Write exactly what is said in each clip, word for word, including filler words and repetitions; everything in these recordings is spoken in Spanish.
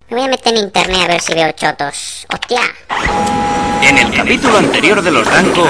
Me voy a meter en internet a ver si veo chotos. ¡Hostia! En el capítulo anterior de los Danco...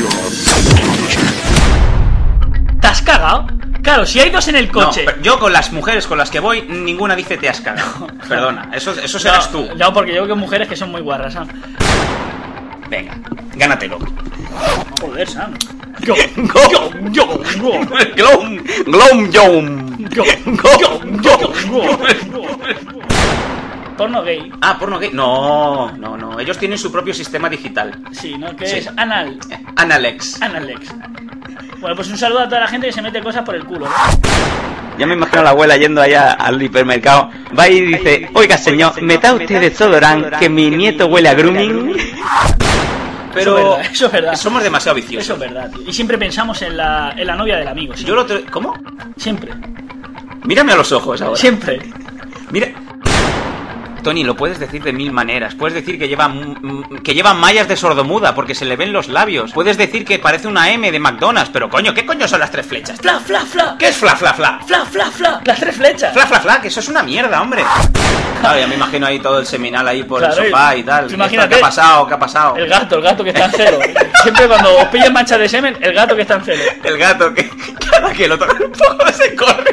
¿Te has cagado? Claro, si hay dos en el coche... No, yo con las mujeres con las que voy, ninguna dice te has cagado. Perdona, eso, eso serás no, tú. No, porque yo veo que mujeres que son muy guarras, Sam. Venga, gánatelo. Joder, Sam. Go, go, yo, go. Glom, glom, yom. Go, go, go, go. Porno gay. Ah, porno gay. No, no, no. Ellos tienen su propio sistema digital. Sí, ¿no? Que Sí. es anal. Analex. Analex. Bueno, pues un saludo a toda la gente que se mete cosas por el culo, ¿no? Ya me imagino a la abuela yendo allá al hipermercado. Va y dice, oiga señor, meta usted desodorante que mi nieto huele a grooming. Pero eso es verdad, eso es verdad. Somos demasiado viciosos. Eso es verdad, tío. Y siempre pensamos en la, en la novia del amigo. ¿Sí? Yo lo te... ¿Cómo? Siempre. Mírame a los ojos ahora. Siempre. Mira... Tony, lo puedes decir de mil maneras. Puedes decir que lleva que lleva mallas de sordomuda porque se le ven los labios. Puedes decir que parece una M de McDonald's, pero coño, ¿qué coño son las tres flechas? Fla, fla, fla. ¿Qué es fla, fla, fla? Fla, fla, fla. Las tres flechas. Fla, fla, fla, que eso es una mierda, hombre. Claro, ya me imagino ahí todo el seminal ahí por Claro, el sofá y tal. Imagínate. ¿Qué ha pasado? ¿Qué ha pasado? El gato, el gato que está en cero. Siempre cuando os pillen manchas de semen, el gato que está en cero. El gato que cada que lo toca un poco se corre.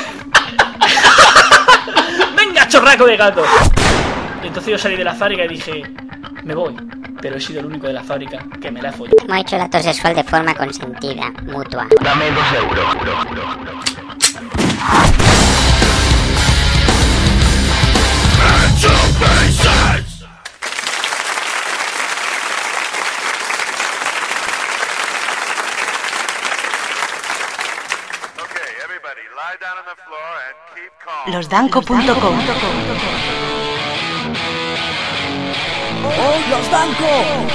¡Venga, chorraco de gato! Y entonces yo salí de la fábrica y dije, me voy, pero he sido el único de la fábrica que me la he follado. Hemos hecho el acto sexual de forma consentida, mutua. Dame dos euros. losdanco punto com. ¡Oh, los Danco!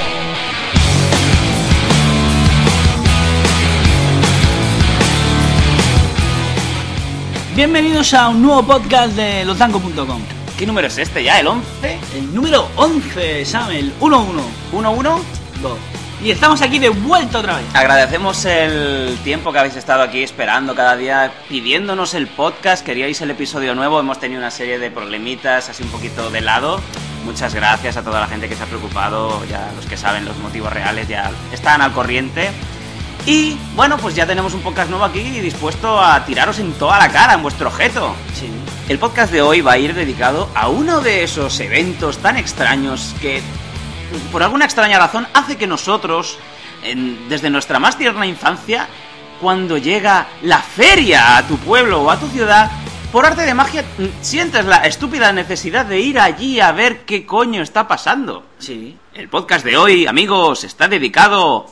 Bienvenidos a un nuevo podcast de losdanco punto com. ¿Qué número es este ya? ¿El once? El número once, Sam, el uno uno. ¿uno uno? dos. Y estamos aquí de vuelta otra vez. Agradecemos el tiempo que habéis estado aquí esperando cada día, pidiéndonos el podcast, queríais el episodio nuevo, hemos tenido una serie de problemitas así un poquito de lado. Muchas gracias a toda la gente que se ha preocupado, ya los que saben los motivos reales ya están al corriente. Y bueno, pues ya tenemos un podcast nuevo aquí dispuesto a tiraros en toda la cara, en vuestro objeto. Sí. El podcast de hoy va a ir dedicado a uno de esos eventos tan extraños que, por alguna extraña razón, hace que nosotros, en, desde nuestra más tierna infancia, cuando llega la feria a tu pueblo o a tu ciudad, por arte de magia, sientes la estúpida necesidad de ir allí a ver qué coño está pasando. Sí. El podcast de hoy, amigos, está dedicado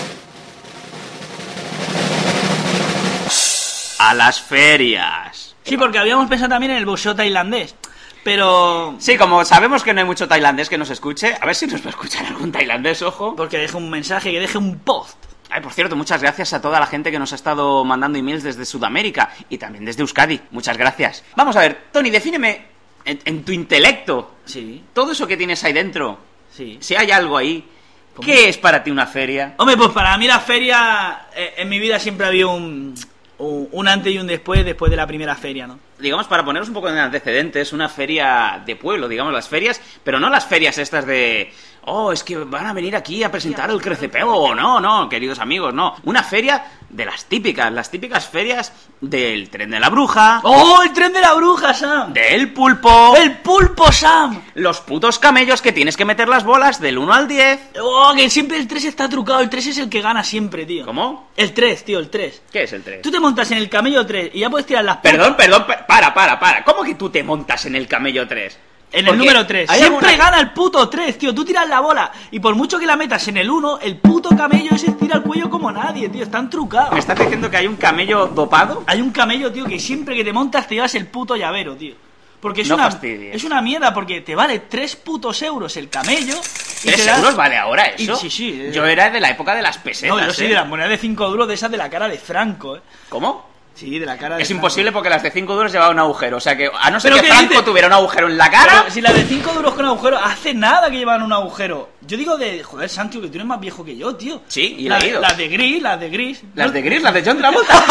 a las ferias. Sí, porque habíamos pensado también en el boxeo tailandés. Pero... Sí, como sabemos que no hay mucho tailandés que nos escuche, a ver si nos va a escuchar algún tailandés, ojo. Porque deje un mensaje, que deje un post. Ay, por cierto, muchas gracias a toda la gente que nos ha estado mandando emails desde Sudamérica y también desde Euskadi. Muchas gracias. Vamos a ver, Tony, defíneme en, en tu intelecto. Sí. Todo eso que tienes ahí dentro. Sí. Si hay algo ahí, ¿cómo? ¿Qué es para ti una feria? Hombre, pues para mí la feria... Eh, en mi vida siempre había un... Un antes y un después, después de la primera feria, ¿no? Digamos, para poneros un poco en antecedentes, una feria de pueblo, digamos, las ferias, pero no las ferias estas de... Oh, es que van a venir aquí a presentar el Crecepeo. No, no, queridos amigos, no. Una feria de las típicas, las típicas ferias del Tren de la Bruja. ¡Oh, el Tren de la Bruja, Sam! Del Pulpo. ¡El Pulpo, Sam! Los putos camellos que tienes que meter las bolas del uno al diez. ¡Oh, que siempre el tres está trucado! El tres es el que gana siempre, tío. ¿Cómo? El tres, tío, el tres. ¿Qué es el tres? Tú te montas en el camello tres y ya puedes tirar las... Perdón, perdón, per- para, para, para. ¿Cómo que tú te montas en el camello tres? En el número tres. Siempre alguna... gana el puto tres, tío. Tú tiras la bola y por mucho que la metas en el uno, el puto camello ese tira el cuello como nadie, tío. Están trucados. ¿Me estás diciendo que hay un camello dopado? Hay un camello, tío, que siempre que te montas te llevas el puto llavero, tío. Porque es, no una, fastidies. es una mierda, porque te vale tres putos euros el camello. Y ¿Tres te das... euros vale ahora eso? Y, sí, sí. Yo era de la época de las pesetas. No, yo soy ¿eh? de las monedas de cinco duros de esas de la cara de Franco, ¿eh? ¿Cómo? Sí, de la cara de Es Franco. imposible porque las de cinco duros llevaban un agujero. O sea que, a no ser ¿Pero que qué Franco dices? tuviera un agujero en la cara... Pero si las de cinco duros con agujero, hace nada que llevan un agujero. Yo digo de... Joder, Santi, que tú eres más viejo que yo, tío. Sí, y La- leído. Las de gris, las de gris. Las ¿No? de Gris, las de John Travolta.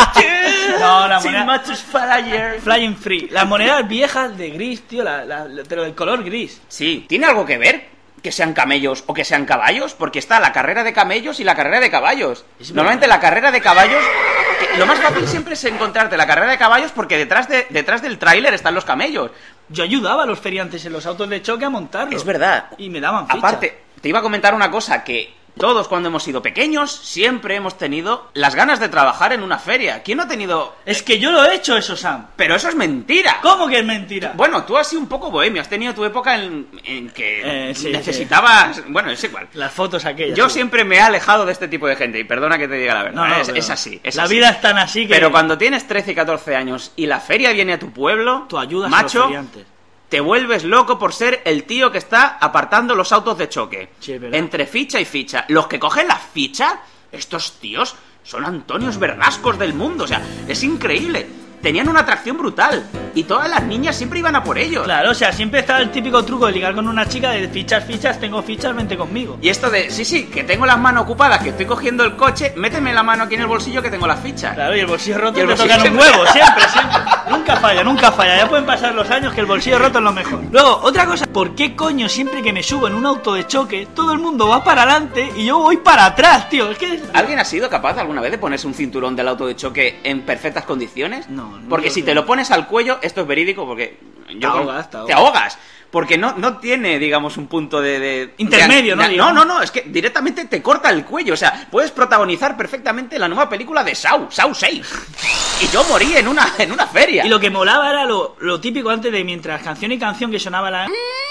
No, la Sin moneda... machos para ayer. Flying Free. Las monedas viejas de gris, tío, la, la, la- pero del color gris. Sí, ¿tiene algo que ver que sean camellos o que sean caballos? Porque está la carrera de camellos y la carrera de caballos. Es Normalmente verdad. la carrera de caballos... que Lo más fácil siempre es encontrarte la carrera de caballos porque detrás, de, detrás del tráiler están los camellos. Yo ayudaba a los feriantes en los autos de choque a montarlos. Es verdad. Y me daban ficha. Aparte, te iba a comentar una cosa, que todos cuando hemos sido pequeños siempre hemos tenido las ganas de trabajar en una feria. ¿Quién no ha tenido...? Es que yo lo he hecho eso, Sam. Pero eso es mentira. ¿Cómo que es mentira? Bueno, tú has sido un poco bohemio, has tenido tu época en, en que Eh, sí, necesitabas... Bueno, es igual. Las fotos aquellas. Yo sí. siempre me he alejado de este tipo de gente, y perdona que te diga la verdad, No, no, es, pero es así. Es la así. vida es tan así que... Pero cuando tienes trece y catorce años y la feria viene a tu pueblo, tú ayudas a macho, los feriantes. te vuelves loco por ser el tío que está apartando los autos de choque. Sí, es verdad. Entre ficha y ficha. Los que cogen la ficha, estos tíos son Antonios Verdascos del mundo. O sea, es increíble. Tenían una atracción brutal. Y todas las niñas siempre iban a por ellos. Claro, o sea, siempre está el típico truco de ligar con una chica de fichas, fichas, tengo fichas, vente conmigo. Y esto de, sí, sí, que tengo las manos ocupadas, que estoy cogiendo el coche, méteme la mano aquí en el bolsillo que tengo las fichas. Claro, y el bolsillo roto Y el te bolsillo tocan un siempre- huevo, siempre, siempre. Nunca falla, nunca falla. Ya pueden pasar los años que el bolsillo roto es lo mejor. Luego, otra cosa, ¿por qué coño siempre que me subo en un auto de choque, todo el mundo va para adelante y yo voy para atrás, tío? Es que... ¿Alguien ha sido capaz alguna vez de ponerse un cinturón del auto de choque en perfectas condiciones? No, no Porque lo si sé. te lo pones al cuello, esto es verídico porque... Te ahogas, te ahogas. te ahogas. Porque no, no tiene, digamos, un punto de... de- Intermedio, de- ¿no? de- Digamos. no, no, no, es que directamente te corta el cuello. O sea, puedes protagonizar perfectamente la nueva película de Saw, Saw seis. Y yo morí en una, en una feria. Y lo que molaba era lo, lo típico antes de mientras canción y canción que sonaba la...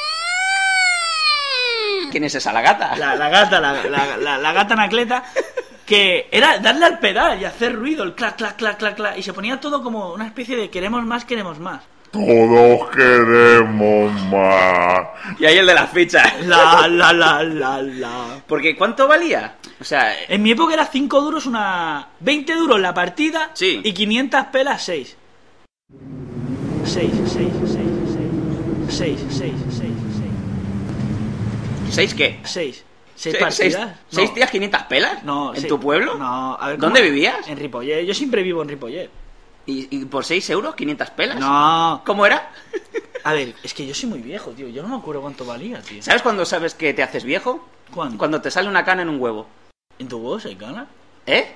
¿Quién es esa, la gata? La, la gata, la, la, la, la gata anacleta, que era darle al pedal y hacer ruido, el clac, clac, clac, clac, clac, y se ponía todo como una especie de queremos más, queremos más. Todos queremos más. Y ahí el de las fichas. La, la, la, la, la. Porque ¿cuánto valía? O sea... En mi época era cinco duros una... veinte duros la partida Sí. y quinientas pelas seis. seis, seis, seis, seis, seis, seis, ¿Seis qué? seis. ¿Seis, ¿Seis partidas? seis No. días quinientas pelas? No, ¿En sí. tu pueblo? No, a ver, ¿Dónde ¿cómo? vivías? En Ripollet. Yo siempre vivo en Ripollet. ¿Y, y por seis euros quinientas pelas? No. ¿Cómo era? A ver, es que yo soy muy viejo, tío. Yo no me acuerdo cuánto valía, tío. ¿Sabes cuándo sabes que te haces viejo? ¿Cuándo? Cuando te sale una cana en un huevo. ¿En tu voz hay cana? ¿Eh?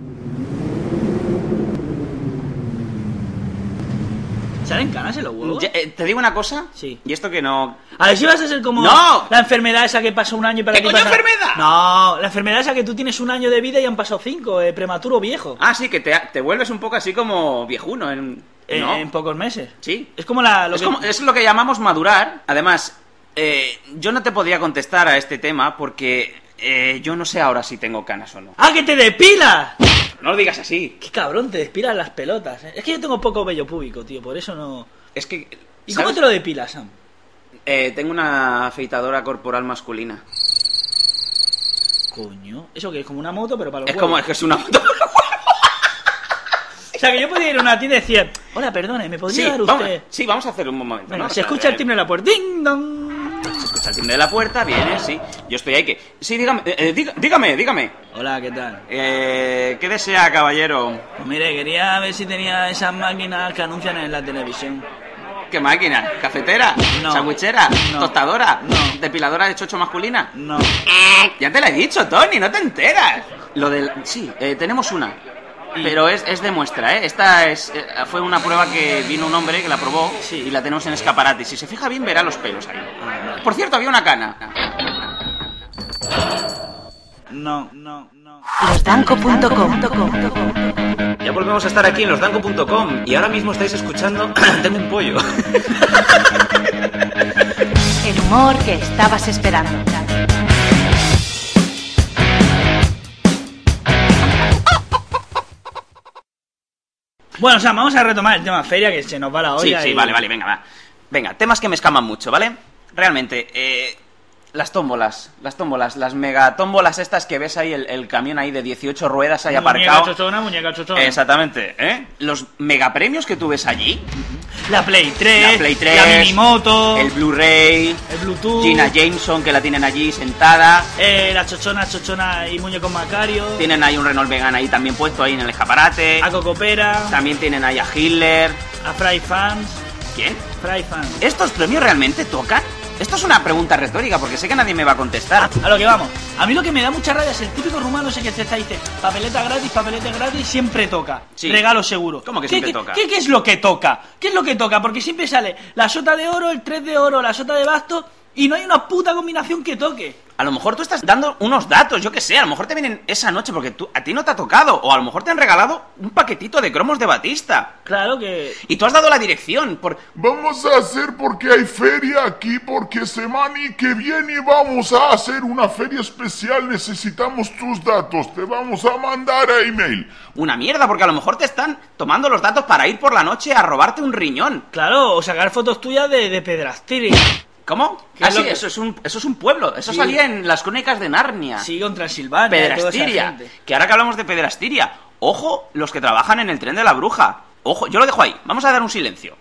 ¿Salen canas en los huevos? Ya, eh, ¿Te digo una cosa? Sí. Y esto que no... A ver si vas a ser como ¡No! la enfermedad esa que pasa un año y para ¿Qué ti coño pasa- enfermedad? No, la enfermedad esa que tú tienes un año de vida y han pasado cinco, eh, prematuro viejo. Ah, sí, que te, te vuelves un poco así como viejuno. En, en, ¿no? en pocos meses. Sí. Es como la... Lo Es, que- como, es lo que llamamos madurar. Además, eh, yo no te podría contestar a este tema porque eh, yo no sé ahora si tengo canas o no. ¡Ah, que te depilas! No lo digas así. Qué cabrón, te despilas las pelotas. eh. Es que yo tengo poco vello púbico, tío, por eso no... Es que... ¿Y ¿sabes? cómo te lo depilas, Sam? Eh, tengo una afeitadora corporal masculina. Coño, eso que es como una moto, pero para los Es huevos. como, es que es una moto. O sea, que yo podía ir a una tienda y decir, hola, perdone, ¿me podría Sí, dar vamos, usted...? sí, vamos a hacer un momento. Venga, ¿no? se O sea, escucha el eh, timbre de la puerta. ¡Ding, dong! Se escucha el timbre de la puerta, viene, sí. Yo estoy ahí que... Sí, dígame, eh, eh, diga- dígame, dígame. Hola, ¿qué tal? Eh, ¿Qué desea, caballero? Pues mire, quería ver si tenía esas máquinas que anuncian en la televisión. ¿Qué máquina? ¿Cafetera? No. ¿Sandwichera? No. ¿Tostadora? No. ¿Depiladora de chocho masculina? No. Ya te la he dicho, Tony, no te enteras. Lo del... Sí, eh, tenemos una. Pero es, es de muestra, ¿eh? Esta es, eh, fue una prueba que vino un hombre que la probó Sí. y la tenemos en escaparate. Si se fija bien, verá los pelos ahí. Ah, vale. Por cierto, había una cana. No, no, no. losdanco punto com. Ya volvemos a estar aquí en losdanco punto com y ahora mismo estáis escuchando... Tengo un pollo. El humor que estabas esperando. Bueno, o sea, vamos a retomar el tema feria, que se nos va la Sí, olla. sí, y- vale, vale, venga, va. Venga, temas que me escaman mucho, ¿vale? Realmente, eh, Las tómbolas, las tómbolas, las megatómbolas estas que ves ahí, el, el camión ahí de dieciocho ruedas ahí aparcado. Muñeca chochona, muñeca chochona. Exactamente, ¿eh? Los megapremios que tú ves allí. La Play tres, La Play tres, la Minimoto, el Blu-ray, el Bluetooth, Gina Jameson, que la tienen allí sentada. eh, la chochona, chochona y muñeco Macario. Tienen ahí un Renault Megane ahí también puesto ahí en el escaparate. A Cocopera, También tienen ahí a Hitler. a Fry Fans. ¿Quién? Fry Fans. ¿Estos premios realmente tocan? Esto es una pregunta retórica porque sé que nadie me va a contestar. A lo que vamos. A mí lo que me da mucha rabia es el típico rumano ese que te está dice papeleta gratis, papeleta gratis, siempre toca. Sí. Regalo seguro. ¿Cómo que ¿Qué, siempre qué, toca? ¿qué, qué es lo que toca? ¿Qué es lo que toca? Porque siempre sale la sota de oro, el tres de oro, la sota de basto y no hay una puta combinación que toque. A lo mejor tú estás dando unos datos, yo qué sé, a lo mejor te vienen esa noche porque tú, a ti no te ha tocado, o a lo mejor te han regalado un paquetito de cromos de Batista. Claro que... Y tú has dado la dirección, por... Vamos a hacer porque hay feria aquí, porque semana que viene vamos a hacer una feria especial, necesitamos tus datos, te vamos a mandar a email. Una mierda, porque a lo mejor te están tomando los datos para ir por la noche a robarte un riñón. Claro, o sacar fotos tuyas de, de Pedrastiri. ¿Cómo? ¿Qué Ah, es lo sí, que- eso es un, eso es un pueblo, eso Sí. salía en las crónicas de Narnia. Sí, con Transilvania. toda esa Pedrastiria, gente. que ahora que hablamos de Pedrastiria, ojo los que trabajan en el tren de la bruja. Ojo, yo lo dejo ahí, vamos a dar un silencio.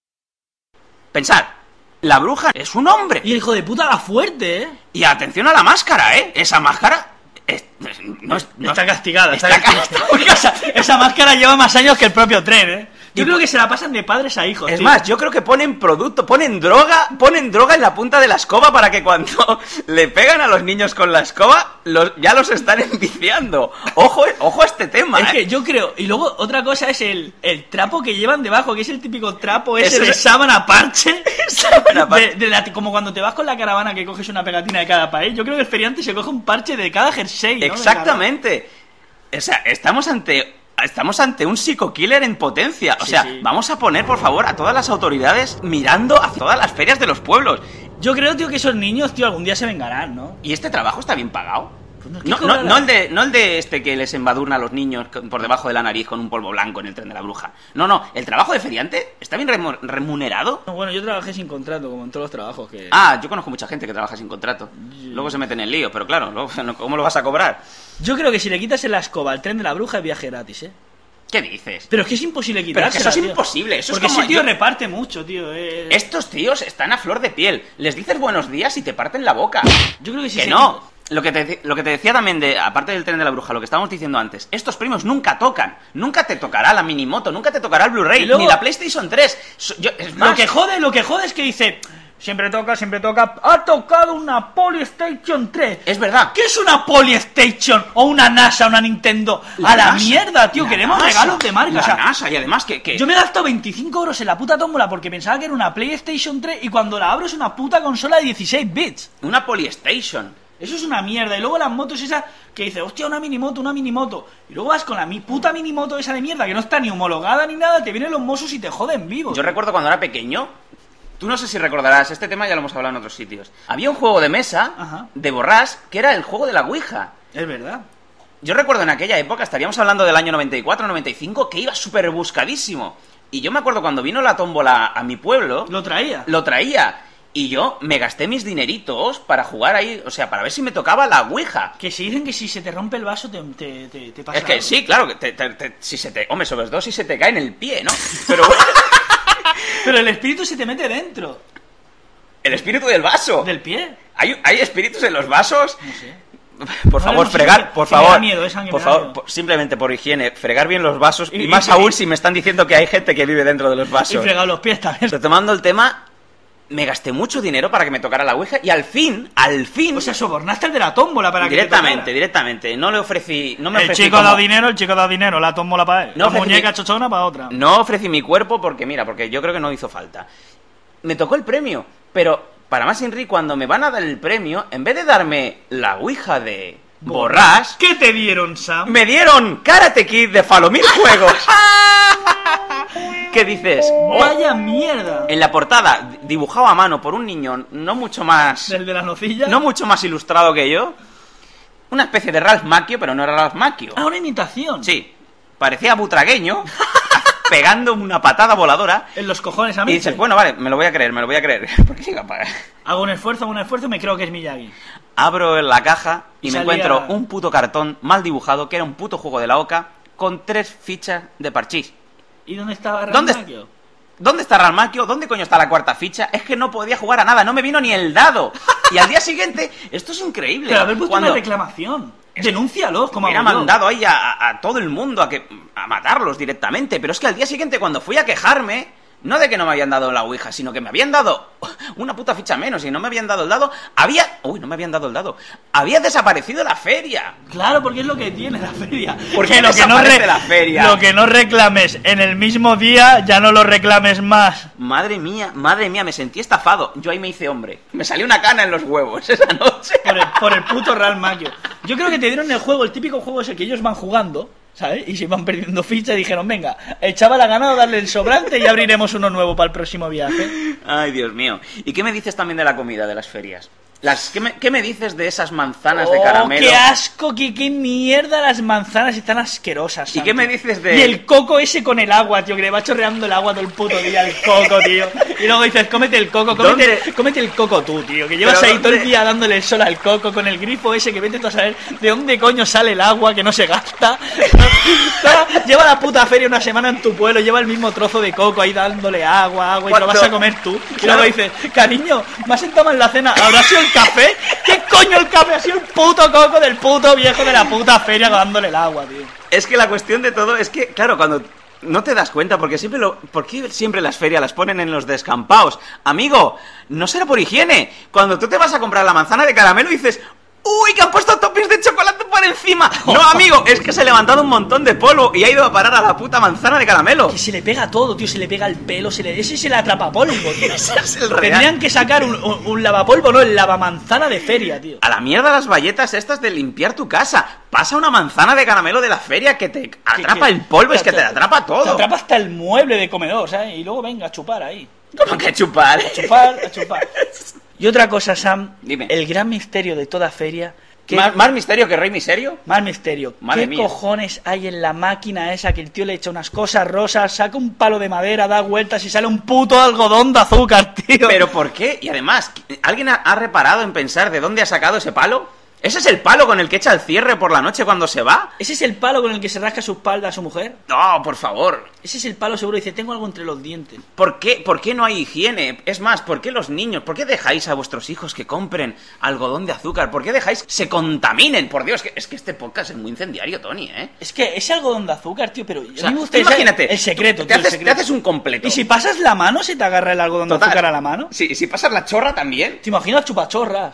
Pensad, la bruja es un hombre. Y el hijo de puta va fuerte, ¿eh? Y atención a la máscara, ¿eh? Esa máscara... es- no es- no está es- castigada, está, está castigada. Porque esa, esa máscara lleva más años que el propio tren, ¿eh? Yo creo que se la pasan de padres a hijos. Es tío. más, yo creo que ponen producto, ponen droga, ponen droga en la punta de la escoba para que cuando le pegan a los niños con la escoba, los, ya los están enviciando. Ojo, ojo a este tema, Es ¿eh? que yo creo, y luego otra cosa es el, el trapo que llevan debajo, que es el típico trapo ese Eso de es- sábana parche. Sábana parche. De- de la- como cuando te vas con la caravana que coges una pegatina de cada país. Yo creo que el feriante se coge un parche de cada jersey, ¿no? De Exactamente. O sea, estamos ante... Estamos ante un psico-killer en potencia. O Sí, sea, sí. vamos a poner, por favor, a todas las autoridades mirando a todas las ferias de los pueblos. cada- Yo creo, tío, que esos niños, tío, algún día se vengarán, ¿no? ¿Y este trabajo está bien pagado? Pues no, ¿qué No, no, cobrará? no el de, no el de este que les embadurna a los niños con- por debajo de la nariz con un polvo blanco en el tren de la bruja. No, no, el trabajo de feriante está bien remu- remunerado. No, bueno, yo trabajé sin contrato, como en todos los trabajos que... Ah, yo conozco mucha gente que trabaja sin contrato. Luego se meten en lío, pero claro, luego, ¿cómo lo vas a cobrar? Yo creo que si le quitas la escoba al tren de la bruja es viaje gratis, ¿eh? ¿Qué dices? Pero es que es imposible Pero es que quitársela, eso es tío. imposible, eso es Porque como ese tío yo- reparte mucho, tío. eh. Estos tíos están a flor de piel. Les dices buenos días y te parten la boca. Yo creo que sí Que se no. Lo que, te, lo que te decía también, de aparte del tren de la bruja, lo que estábamos diciendo antes, estos premios nunca tocan. Nunca te tocará la Minimoto, nunca te tocará el Blu-ray, Y luego- ni la PlayStation tres. So- yo- es más, Lo que jode, lo que jode es que dice, siempre toca, siempre toca, ha tocado una Polystation tres. es verdad. ¿Qué es una Polystation o una NASA, una Nintendo? La a la NASA, mierda, tío, la queremos NASA, regalos de marca. La o sea, NASA, y además que... que- yo me he gastado veinticinco euros en la puta tómbola porque pensaba que era una PlayStation tres y cuando la abro es una puta consola de dieciséis bits. Una Polystation. Eso es una mierda. Y luego las motos esas que dice, hostia, una minimoto, una minimoto. Y luego vas con la mi puta minimoto esa de mierda que no está ni homologada ni nada, te vienen los mozos y te joden vivo. Yo recuerdo cuando era pequeño, tú no sé si recordarás, este tema ya lo hemos hablado en otros sitios. Había un juego de mesa, Ajá. de borrás, que era el juego de la Ouija. Es verdad. Yo recuerdo en aquella época, estaríamos hablando del año noventa y cuatro, noventa y cinco, que iba súper buscadísimo. Y yo me acuerdo cuando vino la tómbola a mi pueblo, Lo traía. lo traía. Y yo me gasté mis dineritos para jugar ahí, o sea, para ver si me tocaba la Ouija. Que se dicen que si se te rompe el vaso te, te, te, te pasa Es que algo. sí, claro, que te- te- te- si se te... Hombre, sobre todo si se te cae en el pie, ¿no? Pero bueno, Pero el espíritu se te mete dentro el espíritu del vaso. del pie. ¿Hay, hay espíritus en los vasos? No sé. Por No, favor, no sé, fregar, que- por que me favor, da miedo, esa que por me da favor, miedo. por- simplemente por higiene, fregar bien los vasos y, Y- más y- aún y- si me están diciendo que hay gente que vive dentro de los Y vasos. fregado los pies también. Retomando el tema, me gasté mucho dinero para que me tocara la Ouija y al fin, al fin, O sea, sobornaste al de la tómbola para que te directamente, tocara. directamente, no le ofrecí, no me El ofrecí chico como- da dinero, el chico da dinero, la tómbola para él. No la ofrecí- muñeca chochona para otra. No ofrecí mi cuerpo porque, mira, porque yo creo que no hizo falta. Me tocó el premio, pero para más Henry, cuando me van a dar el premio, en vez de darme la Ouija de Borrás, ¿Qué te dieron, Sam? me dieron Karate Kid de Falomir Juegos. ¿Qué dices? Oh, Vaya mierda. en la portada, dibujado a mano por un niño no mucho más... ¿Del de las nocillas? no mucho más ilustrado que yo. Una especie de Ralph Macchio, pero no era Ralph Macchio. Ah, una imitación. Sí, parecía butragueño. pegando una patada voladora. En los cojones a mí. Y dices, bueno, vale, me lo voy a creer, me lo voy a creer. Porque siga para... Hago un esfuerzo, hago un esfuerzo y me creo que es Miyagi. Abro la caja y, Y me salía- encuentro un puto cartón mal dibujado, que era un puto juego de la Oca, con tres fichas de parchís. ¿Y dónde estaba ¿Dónde Ranmakio? ¿Dónde está Ranmakio? ¿Dónde coño está la cuarta ficha? Es que no podía jugar a nada, no me vino ni el dado. Y al día siguiente, esto es increíble. Pero haber puesto Cuando una reclamación. Denúncialos, como hubiera hago yo. mandado ahí a, a- a todo el mundo a que a matarlos directamente. Pero es que al día siguiente, cuando fui a quejarme, no de que no me habían dado la ouija, sino que me habían dado una puta ficha menos y no me habían dado el dado, había... Uy, no me habían dado el dado. Había desaparecido la feria. Claro, porque es lo que tiene la feria. ¿Por qué Que lo que no desaparece re- la feria? Lo que no reclames en el mismo día, ya no lo reclames más. Madre mía, madre mía, me sentí estafado. Yo ahí me hice hombre. Me salió una cana en los huevos esa noche. Por el, por el puto Real Magio. Yo creo que te dieron el juego, el típico juego ese que ellos van jugando, ¿sabes? Y se iban perdiendo fichas y dijeron, venga, el chaval ha ganado, darle el sobrante y abriremos uno nuevo para el próximo viaje. Ay, Dios mío. ¿Y qué me dices también de la comida de las ferias? Las, ¿qué, me, qué me dices de esas manzanas de ¡Oh, caramelo? qué asco! Qué, ¡Qué mierda! Las manzanas están asquerosas. ¿Y Santi. qué me dices de...? Y el coco ese con el agua, tío, que le va chorreando el agua todo el puto día, el coco, tío. Y luego dices, cómete el coco, cómete, ¿Dónde? cómete el coco tú, tío. Que llevas ¿Pero ahí todo el dónde? día dándole el sol al coco con el grifo ese que vete tú a saber de dónde coño sale el agua que no se gasta. Lleva la puta feria una semana en tu pueblo, lleva el mismo trozo de coco ahí dándole agua, agua, y te lo vas a comer tú. Y Claro. luego dices, cariño, me has sentado mal en la cena, ¿habrá sido el café? ¿Qué coño el café? Ha sido el puto coco del puto viejo de la puta feria dándole el agua, tío. Es que la cuestión de todo es que, claro, cuando... No te das cuenta, porque siempre lo... ¿Por qué siempre las ferias las ponen en los descampados? Amigo, no será por higiene. Cuando tú te vas a comprar la manzana de caramelo dices... ¡Uy, que han puesto toppings de chocolate por encima! No, amigo, es que se ha levantado un montón de polvo y ha ido a parar a la puta manzana de caramelo. Que se le pega todo, tío, se le pega el pelo, se le... ese se le atrapa polvo, tío. Ese es el real. Tendrían que sacar un, un, un lavapolvo, no, el lavamanzana de feria, tío. A la mierda las bayetas estas de limpiar tu casa. Pasa una manzana de caramelo de la feria que te atrapa que- el polvo, es que te atrapa todo. Te atrapa hasta el mueble de comedor, ¿sabes? Y luego venga a chupar ahí. ¿Cómo que chupar? A chupar, a chupar. Y otra cosa, Sam, Dime. el gran misterio de toda feria... ¿Qué ¿Más, más misterio que Rey Misterio? Más misterio. Madre ¿Qué mía. cojones hay en la máquina esa que el tío le echa unas cosas rosas, saca un palo de madera, da vueltas y sale un puto algodón de azúcar, tío? ¿Pero por qué? Y además, ¿alguien ha, ha reparado en pensar de dónde ha sacado ese palo? ¿Ese es el palo con el que echa el cierre por la noche cuando se va? ¿Ese es el palo con el que se rasca su espalda a su mujer? No, por favor. Ese es el palo seguro, dice, tengo algo entre los dientes. ¿Por qué, ¿Por qué no hay higiene? Es más, ¿por qué los niños? ¿Por qué dejáis a vuestros hijos que compren algodón de azúcar? ¿Por qué dejáis que se contaminen? Por Dios, que, es que este podcast es muy incendiario, Tony, ¿eh? Es que ese algodón de azúcar, tío, pero... O a sea, mí me tú gusta imagínate, el secreto, te tío, el haces, secreto. te haces un completo. Y si pasas la mano, se te agarra el algodón de Total. azúcar a la mano. Sí, y si pasas la chorra también. ¿Te imaginas chupachorras?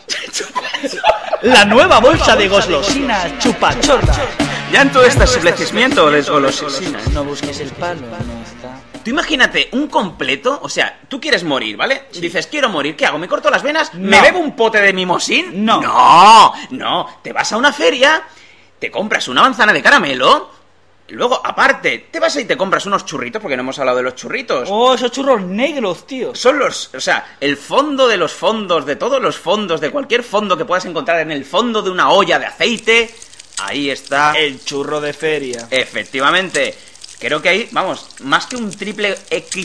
La nueva bolsa de golosinas chupachorras. Ya en todo este establecimiento les golosinas. No busques el palo, no está. Tú imagínate un completo, o sea, tú quieres morir, ¿vale? Dices, quiero morir, ¿qué hago? ¿Me corto las venas? ¿Me No. bebo un pote de mimosín? No. No, no. Te vas a una feria, te compras una manzana de caramelo, luego, aparte, te vas y te compras unos churritos, porque no hemos hablado de los churritos. Oh, esos churros negros, tío. Son los, o sea, el fondo de los fondos, de todos los fondos, de cualquier fondo que puedas encontrar en el fondo de una olla de aceite, ahí está. El churro de feria. Efectivamente. Creo que ahí, vamos, más que un triple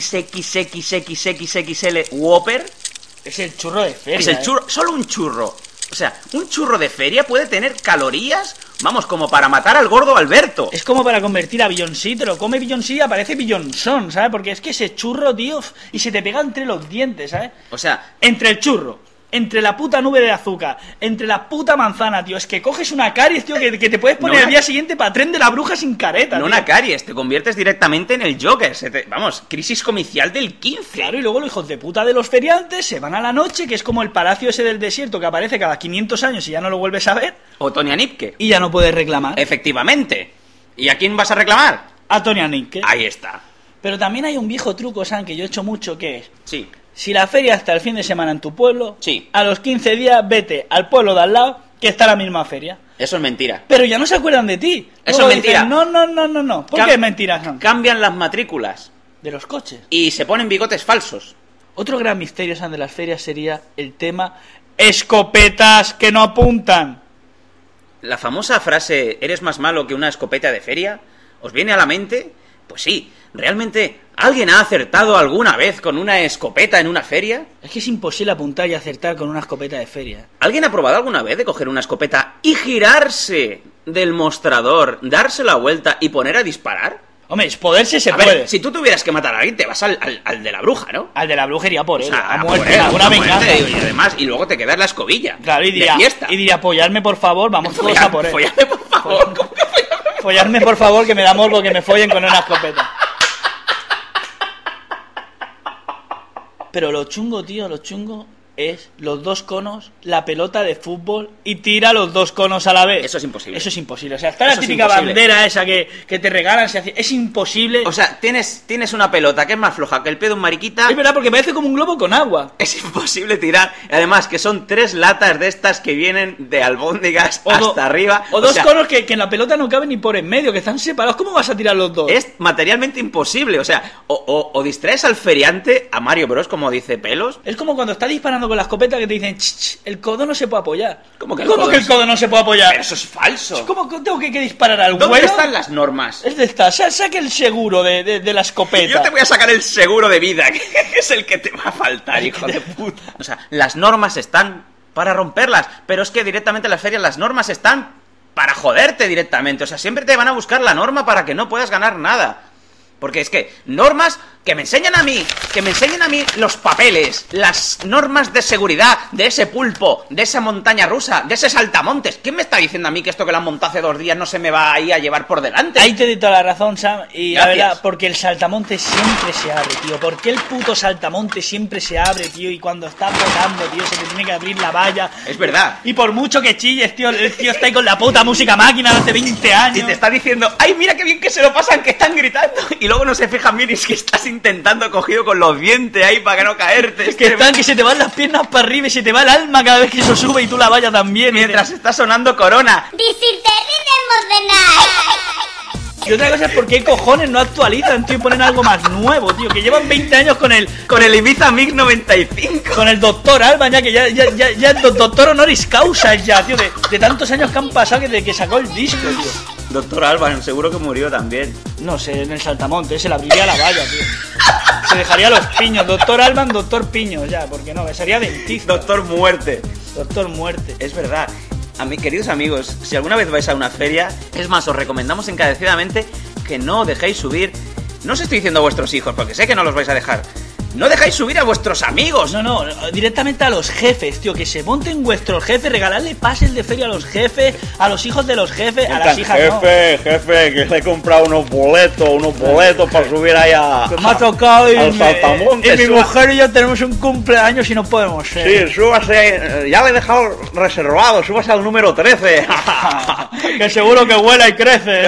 XXXXXXL Whopper, Es el churro de feria. es el eh. churro, solo un churro. O sea, un churro de feria puede tener calorías, vamos, como para matar al gordo Alberto. Es como para convertir a Beyoncé, te lo come Beyoncé y aparece Beyoncé, ¿sabes? Porque es que ese churro, tío, y se te pega entre los dientes, ¿sabes? O sea, Entre el churro, entre la puta nube de azúcar, entre la puta manzana, tío. Es que coges una caries, tío, que, que te puedes poner No, al una- día siguiente para tren de la bruja sin careta, no tío. una caries, te conviertes directamente en el Joker. Se te- vamos, crisis comicial del quince. Claro, y luego los hijos de puta de los feriantes se van a la noche, que es como el palacio ese del desierto que aparece cada quinientos años y ya no lo vuelves a ver, O Tonya Nipke. y ya no puedes reclamar. Efectivamente. ¿Y a quién vas a reclamar? A Tony Aninke. Ahí está. Pero también hay un viejo truco, San, que yo he hecho mucho, que es... Sí. Si la feria está el fin de semana en tu pueblo, Sí. a los quince días vete al pueblo de al lado, que está la misma feria. Eso es mentira. Pero ya no se acuerdan de ti. Eso Luego es mentira. dicen, no, no, no, no, no. ¿Por Cam- qué es mentira, Sam? Cambian las matrículas De los coches. y se ponen bigotes falsos. Otro gran misterio, Sam, de las ferias sería el tema escopetas que no apuntan. La famosa frase, ¿eres más malo que una escopeta de feria? ¿Os viene a la mente? Pues sí, ¿realmente alguien ha acertado alguna vez con una escopeta en una feria? Es que es imposible apuntar y acertar con una escopeta de feria. ¿Alguien ha probado alguna vez de coger una escopeta y girarse del mostrador, darse la vuelta y poner a disparar? Hombre, poderse se a puede. Ver, si tú tuvieras que matar a alguien, te vas al, al, al de la bruja, ¿no? Al de la brujería por él, O sea, a por muerte, él, a una a venganza. muerte, y además, y luego te quedas la escobilla. Claro, y diría, de fiesta. y diría, apoyarme por favor, vamos todos Follar- a por él. follarme, por favor. ¿Cómo que follarme? Follarme por favor, que me da morbo que me follen con una escopeta. Pero lo chungo, tío, lo chungo es los dos conos, la pelota de fútbol y tira los dos conos a la vez. Eso es imposible. Eso es imposible. O sea, está la Eso es típica imposible. bandera esa que, que te regalan, se hace- es imposible. O sea, tienes, tienes una pelota que es más floja que el pedo de un mariquita. Es verdad, porque parece como un globo con agua. Es imposible tirar. Además, que son tres latas de estas que vienen de albóndigas O do- hasta arriba. O dos sea, conos que, que en la pelota no caben ni por en medio, que están separados. ¿Cómo vas a tirar los dos? es materialmente imposible. O sea, o, o- o distraes al feriante, a Mario Bros, como dice Pelos. Es como cuando estás disparando con la escopeta que te dicen, "Ch, ch, el codo no se puede apoyar". ¿Cómo que el ¿Cómo codo que no el se- codo no se puede apoyar? Pero eso es falso. ¿Cómo que tengo que, que disparar al ¿Dónde vuelo? están las normas? Es de esta, sa- saque el seguro de, de, de la escopeta. Yo te voy a sacar el seguro de vida, que es el que te va a faltar, hijo de puta. O sea, las normas están para romperlas, pero es que directamente en las ferias las normas están para joderte directamente. O sea, siempre te van a buscar la norma para que no puedas ganar nada. Porque es que normas que me enseñan a mí, que me enseñen a mí los papeles, las normas de seguridad de ese pulpo, de esa montaña rusa, de ese saltamontes. ¿Quién me está diciendo a mí que esto que lo han montado hace dos días no se me va ahí a llevar por delante? Ahí te doy toda la razón, Sam. Y la Gracias. verdad, porque el saltamonte siempre se abre, tío. ¿Por qué el puto saltamonte siempre se abre, tío? Y cuando estás votando, tío, se te tiene que abrir la valla. Es verdad. Y por mucho que chilles, tío, el tío está ahí con la puta música máquina de hace veinte años. Y te está diciendo, ay, mira qué bien que se lo pasan, que están gritando. Y luego no se fijan bien y es que estás intentando cogido con los dientes ahí para que no caerte. Es que están, que se te van las piernas para arriba y se te va el alma cada vez que eso sube y tú la valla también. Mientras está sonando Corona. This is the rhythm of the night. Y otra cosa es por qué cojones no actualizan, tío, y ponen algo más nuevo, tío. Que llevan veinte años con el Con el Ibiza MiG noventa y cinco. con el doctor Alba, ya que ya, ya, ya, ya do- doctor honoris causa ya, tío, de, de tantos años que han pasado que desde que sacó el disco, tío. Doctor Alban, seguro que murió también. No sé, en el saltamonte, se le abriría la valla, tío. Se dejaría los piños, doctor Alban, doctor Piños, ya, porque no, sería dentista. Doctor Muerte. Doctor Muerte. Es verdad. A mí, queridos amigos, si alguna vez vais a una feria, es más, os recomendamos encarecidamente que no dejéis subir. No os estoy diciendo a vuestros hijos, porque sé que no los vais a dejar. No dejáis subir a vuestros amigos. No, no, directamente a los jefes, tío, que se monten vuestros jefes, regalarle pases de feria a los jefes, a los hijos de los jefes, a las hijas no. jefe, jefe, que le he comprado unos boletos, unos boletos para subir ahí a, Pues me ha tocado y, al me- saltamontes. y mi suba- mujer y yo tenemos un cumpleaños y no podemos ser. Sí, súbase, ya le he dejado reservado, súbase al número trece. Que seguro que vuela y crece.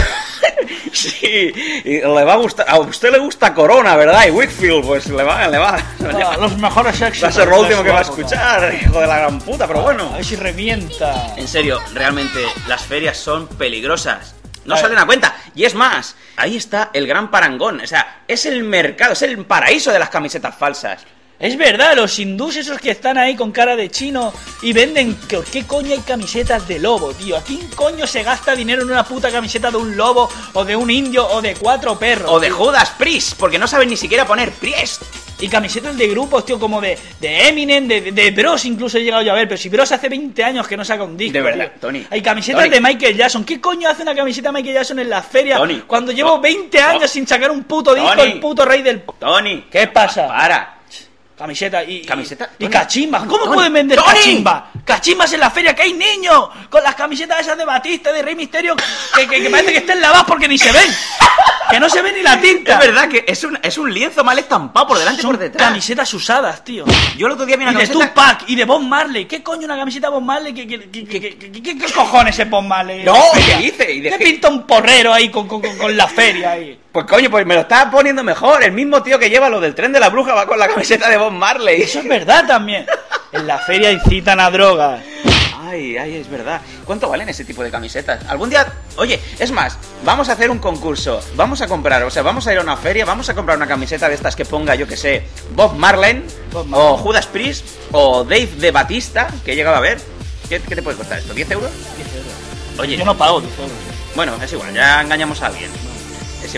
Sí, y le va a gustar, a usted le gusta Corona, ¿verdad? Y Whitfield, pues le va, le va. Ah, los mejores Va éxitos. a ser lo de último su que va a época. escuchar, hijo de la gran puta, pero bueno. A ver si revienta. En serio, realmente, las ferias son peligrosas. No A ver. salen a cuenta. Y es más, ahí está el gran parangón. O sea, es el mercado, es el paraíso de las camisetas falsas. Es verdad, los hindús esos que están ahí con cara de chino y venden... ¿Por qué coño hay camisetas de lobo, tío? ¿A quién coño se gasta dinero en una puta camiseta de un lobo o de un indio o de cuatro perros? O de tío? Judas Priest, porque no saben ni siquiera poner Priest. Y camisetas de grupos, tío, como de, de Eminem, de, de, de Bros incluso he llegado yo a ver. Pero si Bros hace veinte años que no saca un disco, De verdad, tío. Tony. Hay camisetas Tony. de Michael Jackson. ¿Qué coño hace una camiseta de Michael Jackson en la feria Tony. cuando llevo No. veinte años No. sin sacar un puto disco, Tony. el puto rey del... Tony. ¿Qué pasa? Para. Camiseta y... ¿Camiseta? Y Tony. cachimbas. ¿Cómo Tony. pueden vender Tony. cachimbas? Cachimbas en la feria, que hay niños con las camisetas esas de Batista, de Rey Misterio, que, que, que parece que estén lavadas porque ni se ven. Que no se ve ni la tinta. Es verdad que es un, es un lienzo mal estampado por delante y Son por detrás. camisetas usadas, tío. Yo el otro día vi una Y de camiseta... Tupac y de Bob Marley. ¿Qué coño una camiseta de Bob Marley? ¿Qué, qué, qué, qué, qué, qué- qué cojones es Bob Marley? No, en la ¿qué feria? dice? ¿Y de ¿Qué qué? pinta un porrero ahí con, con, con- con la feria ahí? Pues coño, pues me lo estaba poniendo mejor. El mismo tío que lleva lo del tren de la bruja va con la camiseta de Bob Marley. Eso es verdad también. En la feria incitan a drogas. Ay, ay, es verdad. ¿Cuánto valen ese tipo de camisetas? Algún día... Oye, es más, vamos a hacer un concurso. Vamos a comprar, o sea, vamos a ir a una feria, vamos a comprar una camiseta de estas que ponga, yo que sé, Bob Marley, Bob Marley. o Judas Priest, o Dave de Batista, que he llegado a ver. ¿Qué, qué te puede costar esto? ¿diez euros? Oye, Yo no pago diez euros. bueno, es igual, ya engañamos a alguien. Es igual.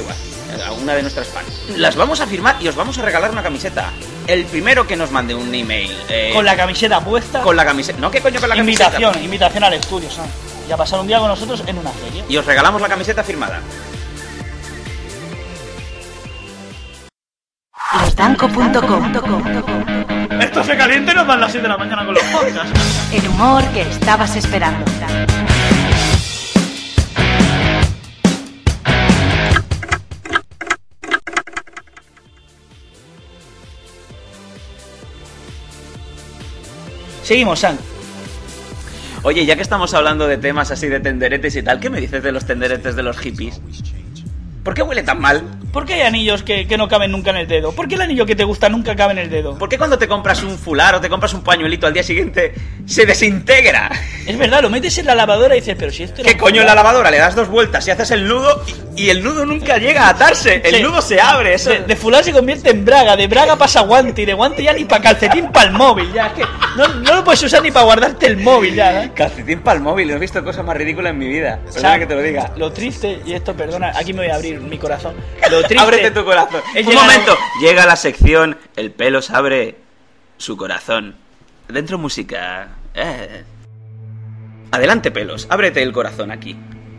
alguna de nuestras fans. Las vamos a firmar y os vamos a regalar una camiseta. El primero que nos mande un email eh, Con la camiseta puesta. con la camiseta. No, ¿qué coño con la invitación, camiseta? invitación al estudio, Sam. Y a pasar un día con nosotros en una feria. Y os regalamos la camiseta firmada. Losdanco punto com. Esto se caliente y nos dan las siete de la mañana con los podcasts. El humor que estabas esperando. Seguimos, Sam. Oye, ya que estamos hablando de temas así de tenderetes y tal, ¿qué me dices de los tenderetes de los hippies? ¿Por qué huele tan mal? ¿Por qué hay anillos que, que no caben nunca en el dedo? ¿Por qué el anillo que te gusta nunca cabe en el dedo? ¿Por qué cuando te compras un fular o te compras un pañuelito al día siguiente se desintegra? Es verdad, lo metes en la lavadora y dices, pero si esto... ¿Qué coño en la lavadora? Le das dos vueltas y haces el nudo y, y el nudo nunca llega a atarse. El Sí. nudo se abre. Eso... De, de fular se convierte en braga, de braga pasa a guante y de guante ya ni para calcetín para el móvil, ya. Es que no, no lo puedes usar ni para guardarte el móvil, ya, ¿eh? Calcetín para el móvil. No he visto cosa más ridícula en mi vida. O Perdona sea, que te lo diga. Lo triste, y esto, perdona, aquí me voy a abrir mi corazón. Lo triste... Ábrete tu corazón. es Un llegar a- momento. Llega la sección El pelo se abre su corazón. Dentro música. Eh. Adelante, pelos. Ábrete el corazón aquí.